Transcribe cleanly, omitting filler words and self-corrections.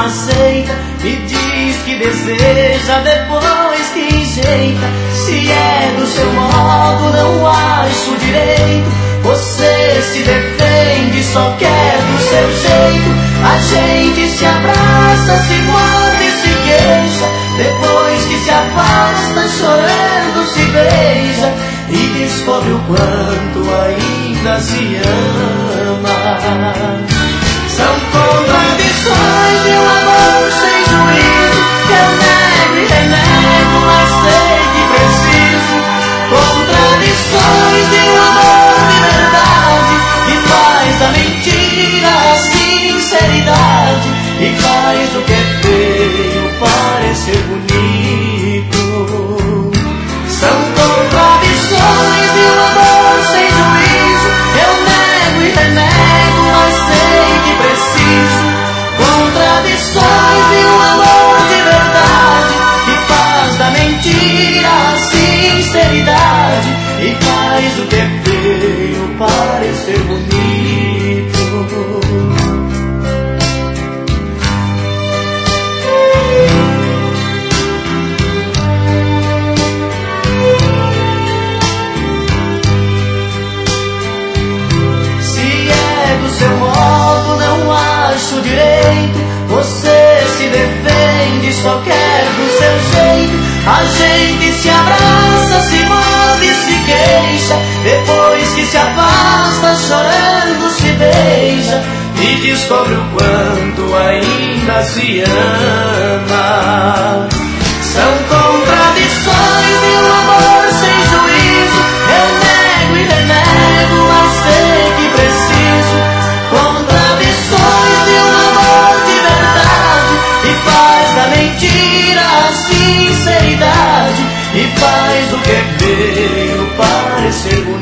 aceita e diz que deseja depois que enjeita. Se é do seu modo, não acho direito. Você se defende, só quer do seu jeito. A gente se abraça, se morde e se queixa. Depois que se afasta, chorando se beija e descobre o quanto ainda se ama. São contradições de um amor sem juízo. Eu nego e renego, mas sei que preciso. Contradições de um amor de verdade, que faz da mentira a sinceridade e faz o que é feio parecer bonito. São contradições de um amor sem juízo. Eu nego e renego, mas sei que preciso. Contradições de um amor de verdade, que faz da mentira a sinceridade e faz o que é feio parecer bonito. Seu modo, não acho direito. Você se defende, só quer do seu jeito. A gente se abraça, se morde e se queixa. Depois que se afasta, chorando se beija e descobre o quanto ainda se ama. São contradições de um amor sem juízo. Eu nego e renego, mas sei que preciso. Contradições de um amor de verdade, que faz da mentira a sinceridade e faz o que é feio parecer bonito.